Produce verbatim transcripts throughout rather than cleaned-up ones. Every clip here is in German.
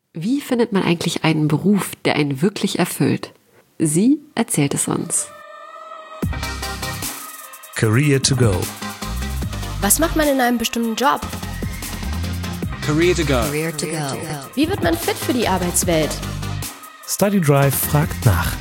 Wie findet man eigentlich einen Beruf, der einen wirklich erfüllt? Sie erzählt es uns. Career to go. Was macht man in einem bestimmten Job? Career to go. Career to go. Wie wird man fit für die Arbeitswelt? Study Drive fragt nach.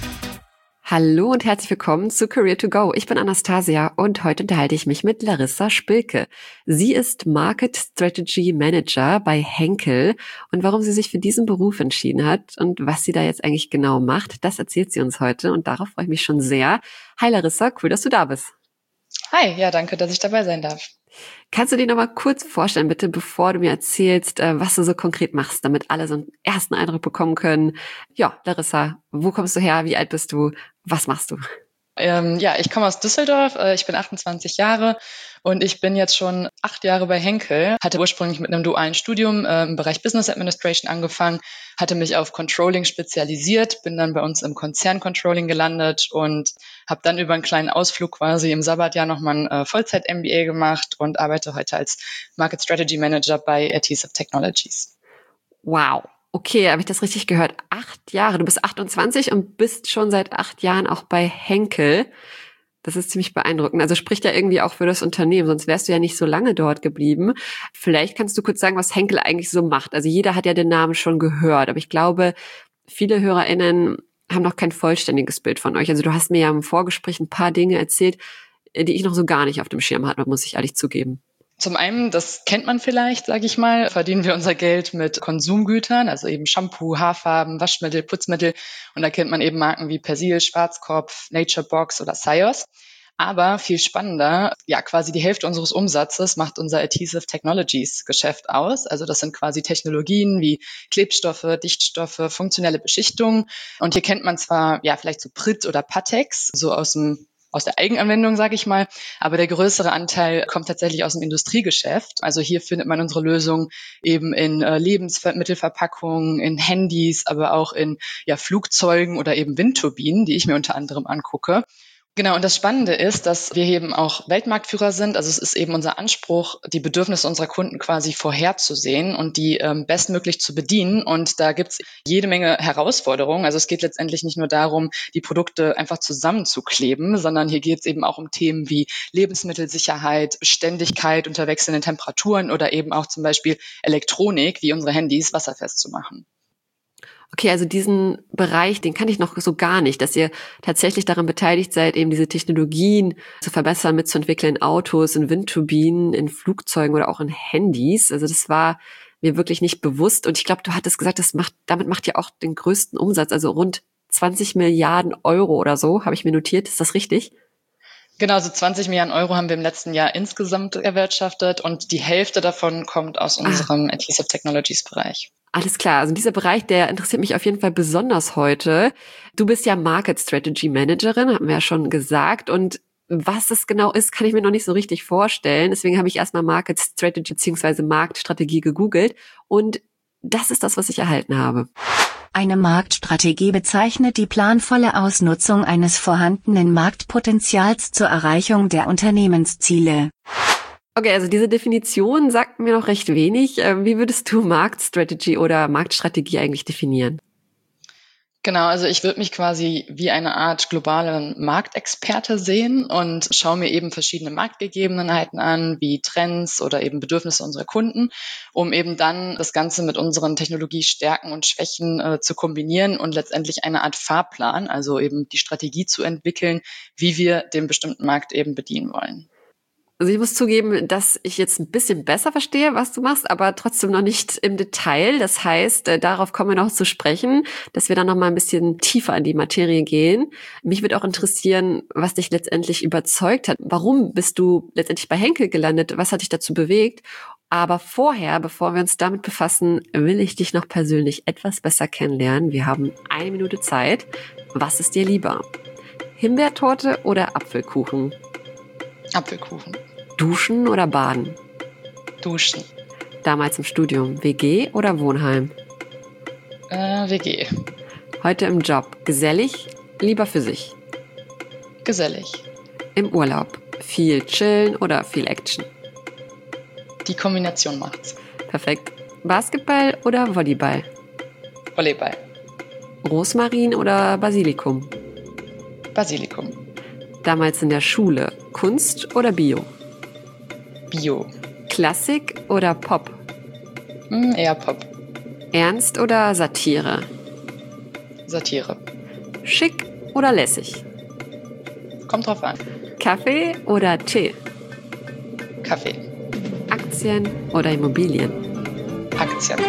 Hallo und herzlich willkommen zu Career to Go. Ich bin Anastasia und heute unterhalte ich mich mit Larissa Spilke. Sie ist Market Strategy Manager bei Henkel und warum sie sich für diesen Beruf entschieden hat und was sie da jetzt eigentlich genau macht, das erzählt sie uns heute und darauf freue ich mich schon sehr. Hi Larissa, cool, dass du da bist. Hi, ja, danke, dass ich dabei sein darf. Kannst du dir noch mal kurz vorstellen, bitte, bevor du mir erzählst, was du so konkret machst, damit alle so einen ersten Eindruck bekommen können? Ja, Larissa, wo kommst du her? Wie alt bist du? Was machst du? Ähm, ja, ich komme aus Düsseldorf, äh, ich bin achtundzwanzig Jahre und ich bin jetzt schon acht Jahre bei Henkel. Hatte ursprünglich mit einem dualen Studium äh, im Bereich Business Administration angefangen, hatte mich auf Controlling spezialisiert, bin dann bei uns im Konzern Controlling gelandet und habe dann über einen kleinen Ausflug quasi im Sabbatjahr nochmal ein äh, Vollzeit-M B A gemacht und arbeite heute als Market Strategy Manager bei Adhesive Technologies. Wow. Okay, habe ich das richtig gehört? Acht Jahre. Du bist achtundzwanzig und bist schon seit acht Jahren auch bei Henkel. Das ist ziemlich beeindruckend. Also spricht ja irgendwie auch für das Unternehmen, sonst wärst du ja nicht so lange dort geblieben. Vielleicht kannst du kurz sagen, was Henkel eigentlich so macht. Also jeder hat ja den Namen schon gehört, aber ich glaube, viele HörerInnen haben noch kein vollständiges Bild von euch. Also du hast mir ja im Vorgespräch ein paar Dinge erzählt, die ich noch so gar nicht auf dem Schirm hatte, muss ich ehrlich zugeben. Zum einen, das kennt man vielleicht, sage ich mal, verdienen wir unser Geld mit Konsumgütern, also eben Shampoo, Haarfarben, Waschmittel, Putzmittel. Und da kennt man eben Marken wie Persil, Schwarzkopf, Naturebox oder Syoss. Aber viel spannender, ja, quasi die Hälfte unseres Umsatzes macht unser Adhesive Technologies Geschäft aus. Also das sind quasi Technologien wie Klebstoffe, Dichtstoffe, funktionelle Beschichtungen. Und hier kennt man zwar, ja, vielleicht so Pritt oder Pattex, so aus dem aus der Eigenanwendung, sage ich mal. Aber der größere Anteil kommt tatsächlich aus dem Industriegeschäft. Also hier findet man unsere Lösung eben in äh, Lebensmittelverpackungen, in Handys, aber auch in ja, Flugzeugen oder eben Windturbinen, die ich mir unter anderem angucke. Genau, und das Spannende ist, dass wir eben auch Weltmarktführer sind. Also es ist eben unser Anspruch, die Bedürfnisse unserer Kunden quasi vorherzusehen und die ähm, bestmöglich zu bedienen. Und da gibt's jede Menge Herausforderungen. Also es geht letztendlich nicht nur darum, die Produkte einfach zusammenzukleben, sondern hier geht es eben auch um Themen wie Lebensmittelsicherheit, Beständigkeit unter wechselnden Temperaturen oder eben auch zum Beispiel Elektronik, wie unsere Handys, wasserfest zu machen. Okay, also diesen Bereich, den kann ich noch so gar nicht, dass ihr tatsächlich daran beteiligt seid, eben diese Technologien zu verbessern, mitzuentwickeln in Autos, in Windturbinen, in Flugzeugen oder auch in Handys. Also das war mir wirklich nicht bewusst. Und ich glaube, du hattest gesagt, das macht, damit macht ihr auch den größten Umsatz, also rund zwanzig Milliarden Euro oder so, habe ich mir notiert. Ist das richtig? Genau, so zwanzig Milliarden Euro haben wir im letzten Jahr insgesamt erwirtschaftet und die Hälfte davon kommt aus unserem ah. Adhesive Technologies Bereich. Alles klar, also dieser Bereich, der interessiert mich auf jeden Fall besonders heute. Du bist ja Market Strategy Managerin, haben wir ja schon gesagt. Und was das genau ist, kann ich mir noch nicht so richtig vorstellen. Deswegen habe ich erstmal Market Strategy bzw. Marktstrategie gegoogelt. Und das ist das, was ich erhalten habe. Eine Marktstrategie bezeichnet die planvolle Ausnutzung eines vorhandenen Marktpotenzials zur Erreichung der Unternehmensziele. Okay, also diese Definition sagt mir noch recht wenig. Wie würdest du Marktstrategy oder Marktstrategie eigentlich definieren? Genau, also ich würde mich quasi wie eine Art globalen Marktexperte sehen und schaue mir eben verschiedene Marktgegebenheiten an, wie Trends oder eben Bedürfnisse unserer Kunden, um eben dann das Ganze mit unseren Technologiestärken und Schwächen äh, zu kombinieren und letztendlich eine Art Fahrplan, also eben die Strategie zu entwickeln, wie wir den bestimmten Markt eben bedienen wollen. Also ich muss zugeben, dass ich jetzt ein bisschen besser verstehe, was du machst, aber trotzdem noch nicht im Detail. Das heißt, äh, darauf kommen wir noch zu sprechen, dass wir dann noch mal ein bisschen tiefer in die Materie gehen. Mich würde auch interessieren, was dich letztendlich überzeugt hat. Warum bist du letztendlich bei Henkel gelandet? Was hat dich dazu bewegt? Aber vorher, bevor wir uns damit befassen, will ich dich noch persönlich etwas besser kennenlernen. Wir haben eine Minute Zeit. Was ist dir lieber? Himbeertorte oder Apfelkuchen? Apfelkuchen. Duschen oder baden? Duschen. Damals im Studium, W G oder Wohnheim? Äh, W G. Heute im Job, gesellig, lieber für sich? Gesellig. Im Urlaub, viel chillen oder viel Action? Die Kombination macht's. Perfekt. Basketball oder Volleyball? Volleyball. Rosmarin oder Basilikum? Basilikum. Damals in der Schule, Kunst oder Bio? Bio. Klassik oder Pop? Hm, eher Pop. Ernst oder Satire? Satire. Schick oder lässig? Kommt drauf an. Kaffee oder Tee? Kaffee. Aktien oder Immobilien? Aktien.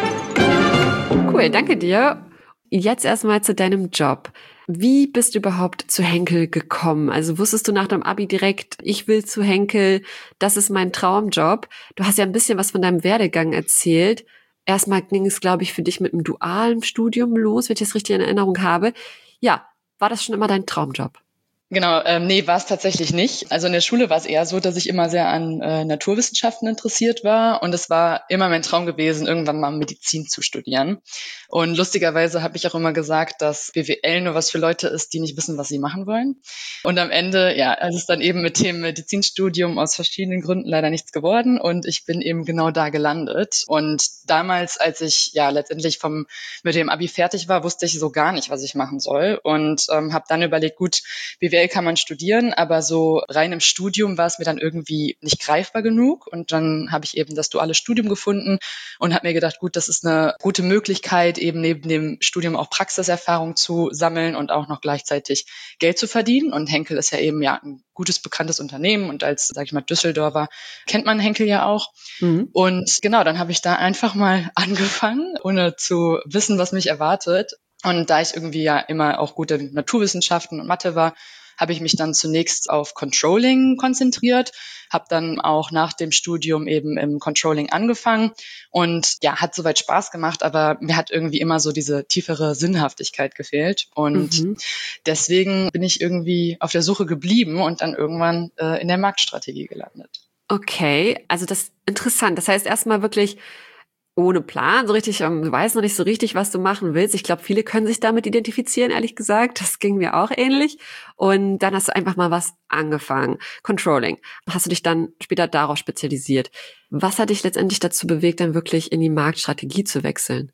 Cool, danke dir. Jetzt erstmal zu deinem Job. Wie bist du überhaupt zu Henkel gekommen? Also wusstest du nach dem Abi direkt, ich will zu Henkel, das ist mein Traumjob? Du hast ja ein bisschen was von deinem Werdegang erzählt. Erstmal ging es, glaube ich, für dich mit einem dualen Studium los, wenn ich das richtig in Erinnerung habe. Ja, war das schon immer dein Traumjob? Genau, ähm, nee, war es tatsächlich nicht. Also in der Schule war es eher so, dass ich immer sehr an äh, Naturwissenschaften interessiert war und es war immer mein Traum gewesen, irgendwann mal Medizin zu studieren. Und lustigerweise habe ich auch immer gesagt, dass B W L nur was für Leute ist, die nicht wissen, was sie machen wollen. Und am Ende, ja, es ist dann eben mit dem Medizinstudium aus verschiedenen Gründen leider nichts geworden und ich bin eben genau da gelandet. Und damals, als ich ja letztendlich vom mit dem Abi fertig war, wusste ich so gar nicht, was ich machen soll und ähm, habe dann überlegt, gut, B W L kann man studieren, aber so rein im Studium war es mir dann irgendwie nicht greifbar genug. Und dann habe ich eben das duale Studium gefunden und habe mir gedacht, gut, das ist eine gute Möglichkeit, eben neben dem Studium auch Praxiserfahrung zu sammeln und auch noch gleichzeitig Geld zu verdienen. Und Henkel ist ja eben ja ein gutes, bekanntes Unternehmen und als, sage ich mal, Düsseldorfer kennt man Henkel ja auch. Mhm. Und genau, dann habe ich da einfach mal angefangen, ohne zu wissen, was mich erwartet. Und da ich irgendwie ja immer auch gut in Naturwissenschaften und Mathe war, habe ich mich dann zunächst auf Controlling konzentriert, habe dann auch nach dem Studium eben im Controlling angefangen und ja, hat soweit Spaß gemacht, aber mir hat irgendwie immer so diese tiefere Sinnhaftigkeit gefehlt und mhm. deswegen bin ich irgendwie auf der Suche geblieben und dann irgendwann äh, in der Marktstrategie gelandet. Okay, also das ist interessant. Das heißt erstmal wirklich ohne Plan, so richtig, ähm, du weißt noch nicht so richtig, was du machen willst. Ich glaube, viele können sich damit identifizieren, ehrlich gesagt. Das ging mir auch ähnlich. Und dann hast du einfach mal was angefangen. Controlling. Hast du dich dann später darauf spezialisiert. Was hat dich letztendlich dazu bewegt, dann wirklich in die Marktstrategie zu wechseln?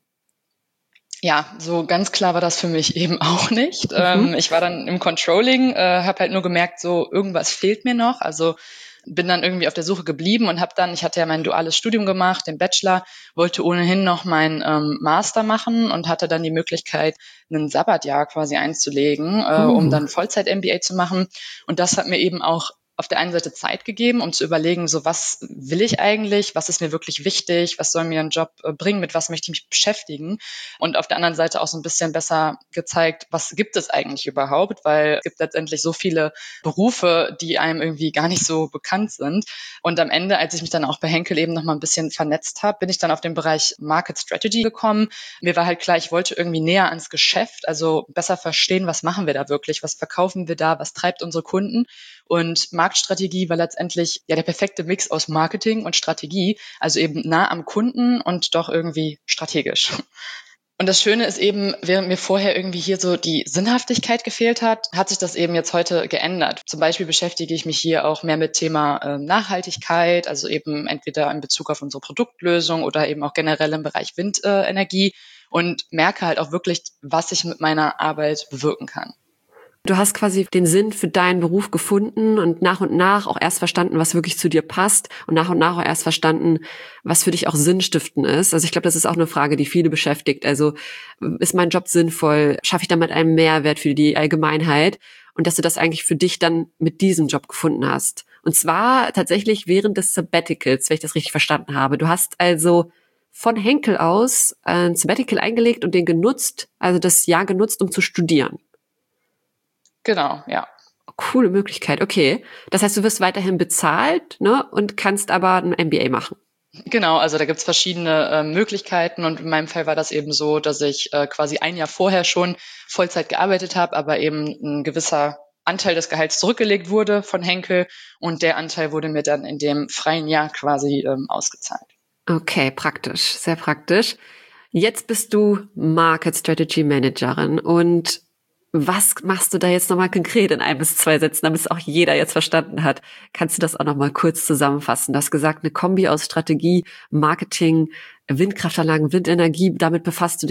Ja, so ganz klar war das für mich eben auch nicht. Mhm. Ähm, ich war dann im Controlling, äh, habe halt nur gemerkt, so irgendwas fehlt mir noch. Also bin dann irgendwie auf der Suche geblieben und habe dann, ich hatte ja mein duales Studium gemacht, den Bachelor, wollte ohnehin noch meinen ähm, Master machen und hatte dann die Möglichkeit, einen Sabbatjahr quasi einzulegen, äh, uh. um dann Vollzeit-M B A zu machen. Und das hat mir eben auch auf der einen Seite Zeit gegeben, um zu überlegen, so was will ich eigentlich, was ist mir wirklich wichtig, was soll mir ein Job bringen, mit was möchte ich mich beschäftigen und auf der anderen Seite auch so ein bisschen besser gezeigt, was gibt es eigentlich überhaupt, weil es gibt letztendlich so viele Berufe, die einem irgendwie gar nicht so bekannt sind und am Ende, als ich mich dann auch bei Henkel eben noch mal ein bisschen vernetzt habe, bin ich dann auf den Bereich Market Strategy gekommen. Mir war halt klar, ich wollte irgendwie näher ans Geschäft, also besser verstehen, was machen wir da wirklich, was verkaufen wir da, was treibt unsere Kunden. Und Marktstrategie war letztendlich ja der perfekte Mix aus Marketing und Strategie, also eben nah am Kunden und doch irgendwie strategisch. Und das Schöne ist eben, während mir vorher irgendwie hier so die Sinnhaftigkeit gefehlt hat, hat sich das eben jetzt heute geändert. Zum Beispiel beschäftige ich mich hier auch mehr mit Thema äh, Nachhaltigkeit, also eben entweder in Bezug auf unsere Produktlösung oder eben auch generell im Bereich Windenergie und merke halt auch wirklich, was ich mit meiner Arbeit bewirken kann. Du hast quasi den Sinn für deinen Beruf gefunden und nach und nach auch erst verstanden, was wirklich zu dir passt und nach und nach auch erst verstanden, was für dich auch sinnstiftend ist. Also ich glaube, das ist auch eine Frage, die viele beschäftigt. Also ist mein Job sinnvoll? Schaffe ich damit einen Mehrwert für die Allgemeinheit? Und dass du das eigentlich für dich dann mit diesem Job gefunden hast. Und zwar tatsächlich während des Sabbaticals, wenn ich das richtig verstanden habe. Du hast also von Henkel aus ein Sabbatical eingelegt und den genutzt, also das Jahr genutzt, um zu studieren. Genau, ja. Coole Möglichkeit, okay. Das heißt, du wirst weiterhin bezahlt, ne, und kannst aber ein M B A machen. Genau, also da gibt's verschiedene äh, Möglichkeiten und in meinem Fall war das eben so, dass ich äh, quasi ein Jahr vorher schon Vollzeit gearbeitet habe, aber eben ein gewisser Anteil des Gehalts zurückgelegt wurde von Henkel und der Anteil wurde mir dann in dem freien Jahr quasi ähm, ausgezahlt. Okay, praktisch, sehr praktisch. Jetzt bist du Market Strategy Managerin und was machst du da jetzt nochmal konkret in ein bis zwei Sätzen, damit es auch jeder jetzt verstanden hat? Kannst du das auch nochmal kurz zusammenfassen? Du hast gesagt, eine Kombi aus Strategie, Marketing, Windkraftanlagen, Windenergie, damit befasst du dich.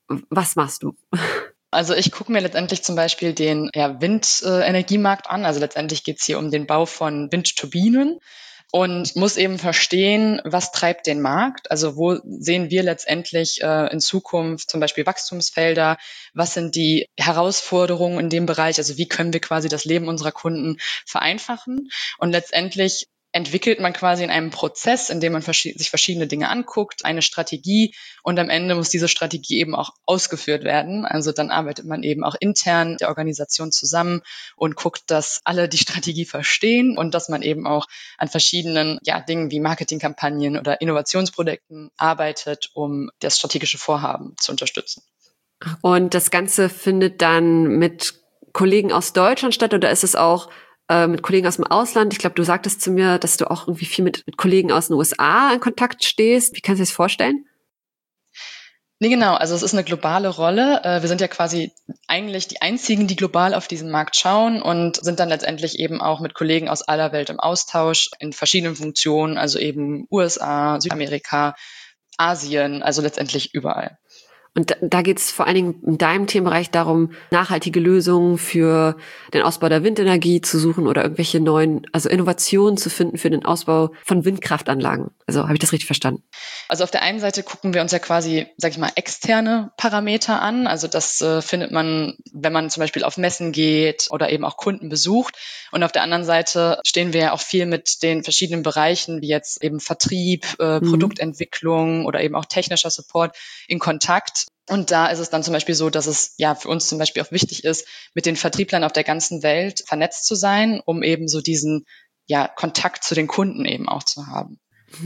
was machst du? Also ich gucke mir letztendlich zum Beispiel den ja, Windenergiemarkt an. Also letztendlich geht es hier um den Bau von Windturbinen und muss eben verstehen, was treibt den Markt. Also wo sehen wir letztendlich äh, in Zukunft zum Beispiel Wachstumsfelder? Was sind die Herausforderungen in dem Bereich? Also wie können wir quasi das Leben unserer Kunden vereinfachen? Und letztendlich entwickelt man quasi in einem Prozess, in dem man verschi- sich verschiedene Dinge anguckt, eine Strategie und am Ende muss diese Strategie eben auch ausgeführt werden. Also dann arbeitet man eben auch intern der Organisation zusammen und guckt, dass alle die Strategie verstehen und dass man eben auch an verschiedenen ja, Dingen wie Marketingkampagnen oder Innovationsprojekten arbeitet, um das strategische Vorhaben zu unterstützen. Und das Ganze findet dann mit Kollegen aus Deutschland statt oder ist es auch mit Kollegen aus dem Ausland? Ich glaube, du sagtest zu mir, dass du auch irgendwie viel mit, mit Kollegen aus den U S A in Kontakt stehst. Wie kannst du dir das vorstellen? Nee, genau. Also es ist eine globale Rolle. Wir sind ja quasi eigentlich die einzigen, die global auf diesen Markt schauen und sind dann letztendlich eben auch mit Kollegen aus aller Welt im Austausch in verschiedenen Funktionen, also eben U S A, Südamerika, Asien, also letztendlich überall. Und da, da geht es vor allen Dingen in deinem Themenbereich darum, nachhaltige Lösungen für den Ausbau der Windenergie zu suchen oder irgendwelche neuen, also Innovationen zu finden für den Ausbau von Windkraftanlagen. Also habe ich das richtig verstanden? Also auf der einen Seite gucken wir uns ja quasi, sag ich mal, externe Parameter an. Also das äh, findet man, wenn man zum Beispiel auf Messen geht oder eben auch Kunden besucht. Und auf der anderen Seite stehen wir ja auch viel mit den verschiedenen Bereichen, wie jetzt eben Vertrieb, äh, mhm. Produktentwicklung oder eben auch technischer Support in Kontakt. Und da ist es dann zum Beispiel so, dass es ja für uns zum Beispiel auch wichtig ist, mit den Vertrieblern auf der ganzen Welt vernetzt zu sein, um eben so diesen ja Kontakt zu den Kunden eben auch zu haben.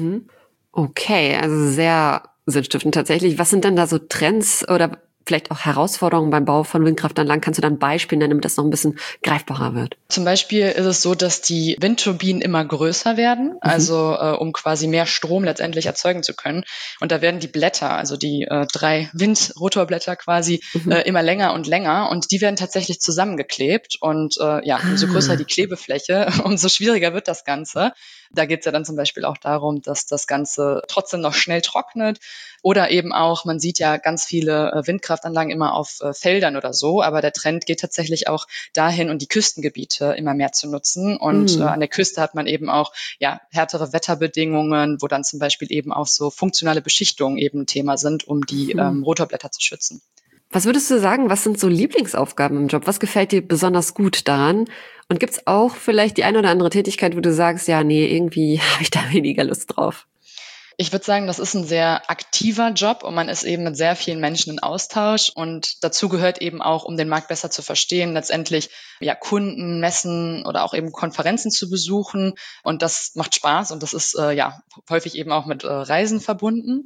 Okay, also sehr sinnstiftend tatsächlich. Was sind denn da so Trends oder vielleicht auch Herausforderungen beim Bau von Windkraftanlagen? Kannst du da ein Beispiel nennen, damit das noch ein bisschen greifbarer wird? Zum Beispiel ist es so, dass die Windturbinen immer größer werden, mhm. also äh, um quasi mehr Strom letztendlich erzeugen zu können. Und da werden die Blätter, also die äh, drei Windrotorblätter quasi mhm. äh, immer länger und länger und die werden tatsächlich zusammengeklebt. Und äh, ja, umso größer die Klebefläche, umso schwieriger wird das Ganze. Da geht es ja dann zum Beispiel auch darum, dass das Ganze trotzdem noch schnell trocknet. Oder eben auch, man sieht ja ganz viele äh, Windkraftanlagen immer auf äh, Feldern oder so, aber der Trend geht tatsächlich auch dahin, und die Küstengebiete immer mehr zu nutzen. Und mm. äh, an der Küste hat man eben auch ja härtere Wetterbedingungen, wo dann zum Beispiel eben auch so funktionale Beschichtungen eben ein Thema sind, um die mm. ähm, Rotorblätter zu schützen. Was würdest du sagen, was sind so Lieblingsaufgaben im Job? Was gefällt dir besonders gut daran? Und gibt's auch vielleicht die eine oder andere Tätigkeit, wo du sagst, ja, nee, irgendwie habe ich da weniger Lust drauf? Ich würde sagen, das ist ein sehr aktiver Job und man ist eben mit sehr vielen Menschen in Austausch und dazu gehört eben auch, um den Markt besser zu verstehen, letztendlich ja Kunden, Messen oder auch eben Konferenzen zu besuchen und das macht Spaß und das ist äh, ja häufig eben auch mit äh, Reisen verbunden.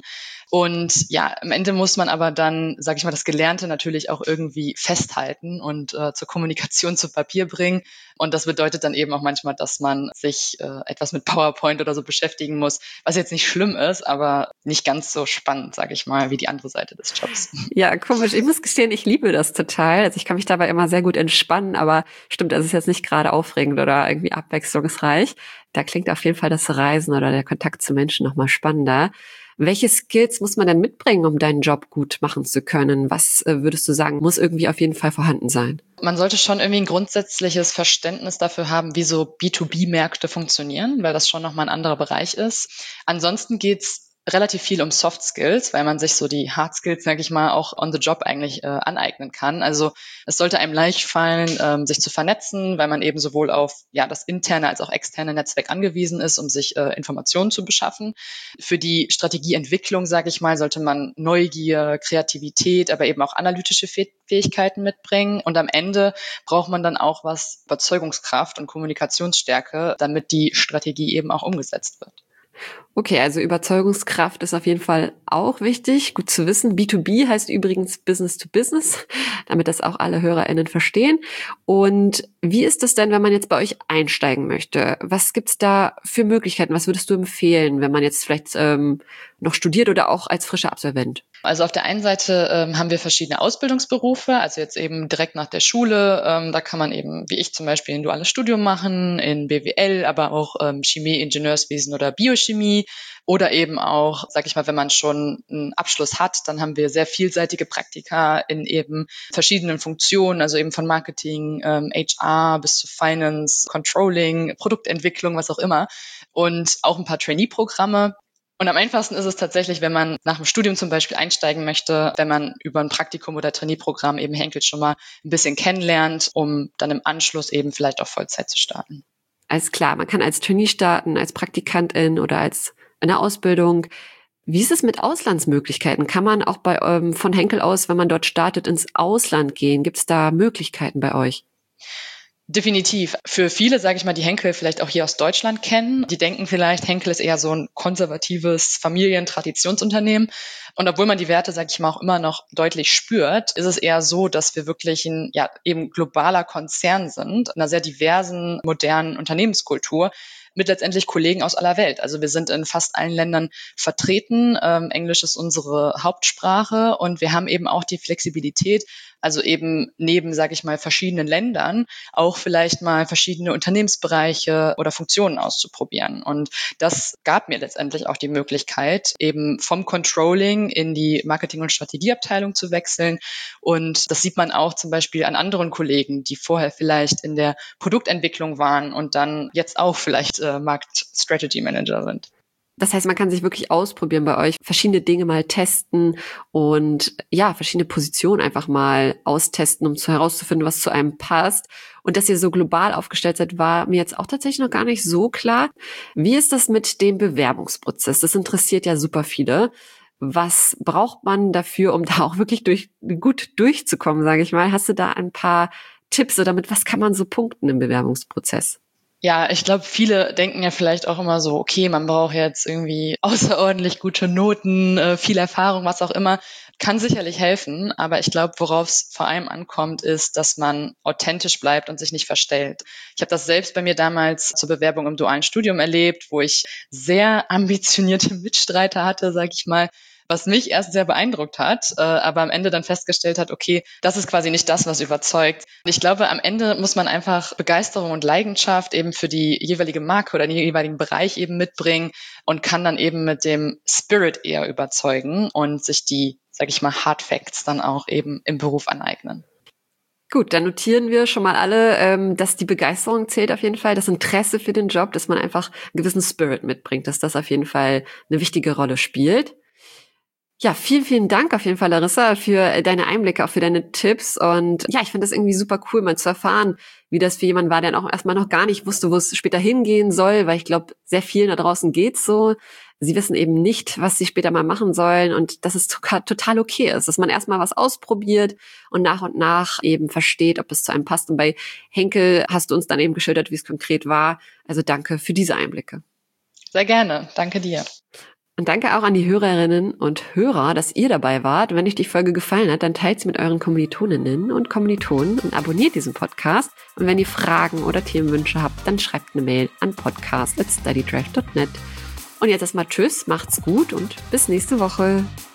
Und ja, am Ende muss man aber dann, sage ich mal, das Gelernte natürlich auch irgendwie festhalten und äh, zur Kommunikation zu Papier bringen. Und das bedeutet dann eben auch manchmal, dass man sich äh, etwas mit PowerPoint oder so beschäftigen muss, was jetzt nicht schlimm ist, aber nicht ganz so spannend, sage ich mal, wie die andere Seite des Jobs. Ja, komisch. Ich muss gestehen, ich liebe das total. Also ich kann mich dabei immer sehr gut entspannen, aber stimmt, das ist jetzt nicht gerade aufregend oder irgendwie abwechslungsreich. Da klingt auf jeden Fall das Reisen oder der Kontakt zu Menschen nochmal spannender. Welche Skills muss man denn mitbringen, um deinen Job gut machen zu können? Was äh, würdest du sagen, muss irgendwie auf jeden Fall vorhanden sein? Man sollte schon irgendwie ein grundsätzliches Verständnis dafür haben, wie so B zwei B-Märkte funktionieren, weil das schon nochmal ein anderer Bereich ist. Ansonsten geht's relativ viel um Soft Skills, weil man sich so die Hard Skills, sage ich mal, auch on the job eigentlich äh, aneignen kann. Also es sollte einem leicht fallen, ähm, sich zu vernetzen, weil man eben sowohl auf ja das interne als auch externe Netzwerk angewiesen ist, um sich äh, Informationen zu beschaffen. Für die Strategieentwicklung, sage ich mal, sollte man Neugier, Kreativität, aber eben auch analytische Fähigkeiten mitbringen. Und am Ende braucht man dann auch was Überzeugungskraft und Kommunikationsstärke, damit die Strategie eben auch umgesetzt wird. Okay, also Überzeugungskraft ist auf jeden Fall auch wichtig. Gut zu wissen. B zwei B heißt übrigens Business to Business, damit das auch alle HörerInnen verstehen. Und wie ist es denn, wenn man jetzt bei euch einsteigen möchte? Was gibt's da für Möglichkeiten? Was würdest du empfehlen, wenn man jetzt vielleicht ähm, noch studiert oder auch als frischer Absolvent? Also auf der einen Seite ähm, haben wir verschiedene Ausbildungsberufe, also jetzt eben direkt nach der Schule. Ähm, da kann man eben, wie ich zum Beispiel, ein duales Studium machen, in B W L, aber auch ähm, Chemie, Ingenieurswesen oder Biochemie. Oder eben auch, sag ich mal, wenn man schon einen Abschluss hat, dann haben wir sehr vielseitige Praktika in eben verschiedenen Funktionen, also eben von Marketing, ähm, H R bis zu Finance, Controlling, Produktentwicklung, was auch immer. Und auch ein paar Trainee-Programme. Und am einfachsten ist es tatsächlich, wenn man nach dem Studium zum Beispiel einsteigen möchte, wenn man über ein Praktikum oder Trainee-Programm eben Henkel schon mal ein bisschen kennenlernt, um dann im Anschluss eben vielleicht auch Vollzeit zu starten. Alles klar, man kann als Trainee starten, als Praktikantin oder als in der Ausbildung. Wie ist es mit Auslandsmöglichkeiten? Kann man auch bei ähm, von Henkel aus, wenn man dort startet, ins Ausland gehen? Gibt es da Möglichkeiten bei euch? Definitiv. Für viele, sage ich mal, die Henkel vielleicht auch hier aus Deutschland kennen, die denken vielleicht, Henkel ist eher so ein konservatives Familientradtionsunternehmen. Und obwohl man die Werte, sage ich mal, auch immer noch deutlich spürt, ist es eher so, dass wir wirklich ein ja eben globaler Konzern sind, einer sehr diversen, modernen Unternehmenskultur mit letztendlich Kollegen aus aller Welt. Also wir sind in fast allen Ländern vertreten. Ähm, Englisch ist unsere Hauptsprache und wir haben eben auch die Flexibilität, also eben neben, sage ich mal, verschiedenen Ländern auch vielleicht mal verschiedene Unternehmensbereiche oder Funktionen auszuprobieren. Und das gab mir letztendlich auch die Möglichkeit, eben vom Controlling in die Marketing- und Strategieabteilung zu wechseln. Und das sieht man auch zum Beispiel an anderen Kollegen, die vorher vielleicht in der Produktentwicklung waren und dann jetzt auch vielleicht äh, Markt-Strategy-Manager sind. Das heißt, man kann sich wirklich ausprobieren bei euch, verschiedene Dinge mal testen und ja, verschiedene Positionen einfach mal austesten, um herauszufinden, was zu einem passt. Und dass ihr so global aufgestellt seid, war mir jetzt auch tatsächlich noch gar nicht so klar. Wie ist das mit dem Bewerbungsprozess? Das interessiert ja super viele. Was braucht man dafür, um da auch wirklich durch, gut durchzukommen, sage ich mal? Hast du da ein paar Tipps oder mit was kann man so punkten im Bewerbungsprozess? Ja, ich glaube, viele denken ja vielleicht auch immer so, okay, man braucht jetzt irgendwie außerordentlich gute Noten, äh, viel Erfahrung, was auch immer. Kann sicherlich helfen, aber ich glaube, worauf es vor allem ankommt, ist, dass man authentisch bleibt und sich nicht verstellt. Ich habe das selbst bei mir damals zur Bewerbung im dualen Studium erlebt, wo ich sehr ambitionierte Mitstreiter hatte, sag ich mal, was mich erst sehr beeindruckt hat, äh, aber am Ende dann festgestellt hat, okay, das ist quasi nicht das, was überzeugt. Ich glaube, am Ende muss man einfach Begeisterung und Leidenschaft eben für die jeweilige Marke oder den jeweiligen Bereich eben mitbringen und kann dann eben mit dem Spirit eher überzeugen und sich die, sag ich mal, Hard Facts dann auch eben im Beruf aneignen. Gut, dann notieren wir schon mal alle, ähm, dass die Begeisterung zählt auf jeden Fall, das Interesse für den Job, dass man einfach einen gewissen Spirit mitbringt, dass das auf jeden Fall eine wichtige Rolle spielt. Ja, vielen, vielen Dank auf jeden Fall, Larissa, für deine Einblicke, auch für deine Tipps. Und ja, ich finde das irgendwie super cool, mal zu erfahren, wie das für jemanden war, der auch erstmal noch gar nicht wusste, wo es später hingehen soll, weil ich glaube, sehr vielen da draußen geht's so. Sie wissen eben nicht, was sie später mal machen sollen und dass es total okay ist, dass man erstmal was ausprobiert und nach und nach eben versteht, ob es zu einem passt. Und bei Henkel hast du uns dann eben geschildert, wie es konkret war. Also danke für diese Einblicke. Sehr gerne. Danke dir. Und danke auch an die Hörerinnen und Hörer, dass ihr dabei wart. Wenn euch die Folge gefallen hat, dann teilt sie mit euren Kommilitoninnen und Kommilitonen und abonniert diesen Podcast. Und wenn ihr Fragen oder Themenwünsche habt, dann schreibt eine Mail an podcast at studydrive dot net. Und jetzt erstmal tschüss, macht's gut und bis nächste Woche.